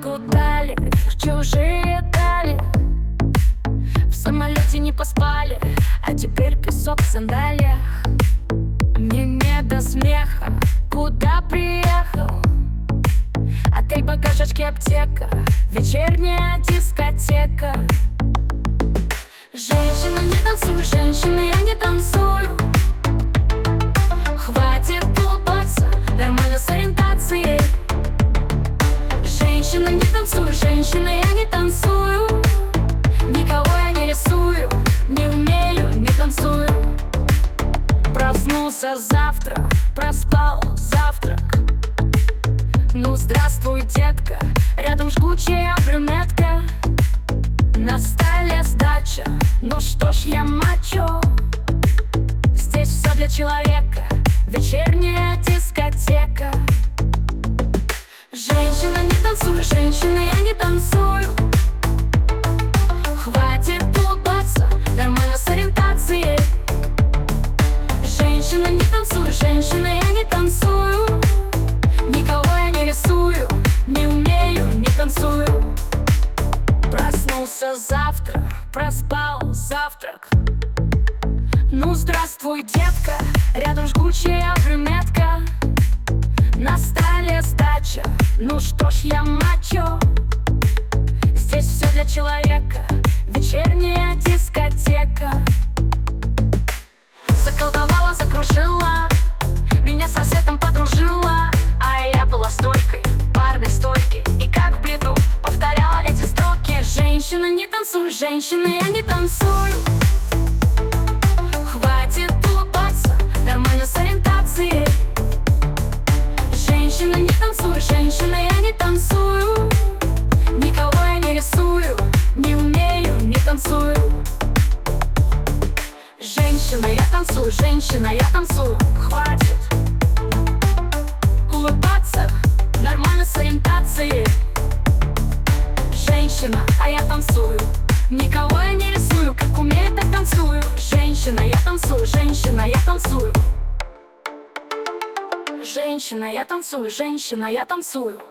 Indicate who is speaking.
Speaker 1: поездку дали в чужие дали. В самолете не поспали, а теперь песок в сандалиях. Мне не до смеха, куда приехал. Отель, багаж, очки, аптека, вечерняя дискотека. Женщина, не танцуй, женщина, я не танцую. Хватит улыбаться, нормально с ориентацией. Женщина, не танцуй, женщина, я не танцую. Никого я не рисую, не умею, не танцую. Проснулся завтра, проспал завтрак. Ну здравствуй, детка, рядом жгучая брюнетка. На столе сдача, ну что ж я мачо. Здесь все для человека, вечерняя дискотека. Женщина, не танцуй, женщина, я не танцую. Хватит улыбаться, нормально с ориентацией. Женщина, не танцуй, женщина, я не танцую. Никого я не рисую, не умею, не танцую. Проснулся завтра, проспал завтрак. Ну здравствуй, детка, рядом жгучая брюнетка. На столе сдача, ну что ж я мачо. Здесь все для человека, вечерняя дискотека. Заколдовала, закружила, меня с соседом подружила. А я была стойкой, парной стойкой, и как в бреду повторяла эти строки. Женщина, не танцуй, женщина, я не танцую. Хватит улыбаться, нормально с ориентацией. Женщина, не танцуй, женщина, я не танцую. Никого я не рисую, не умею, не танцую. Женщина, я танцую, женщина, я танцую. Хватит улыбаться, нормально с ориентацией. Женщина, а я танцую. Никого я не рисую, как умею, так танцую. Женщина, я танцую, женщина, я танцую. Женщина, я танцую, женщина, я танцую.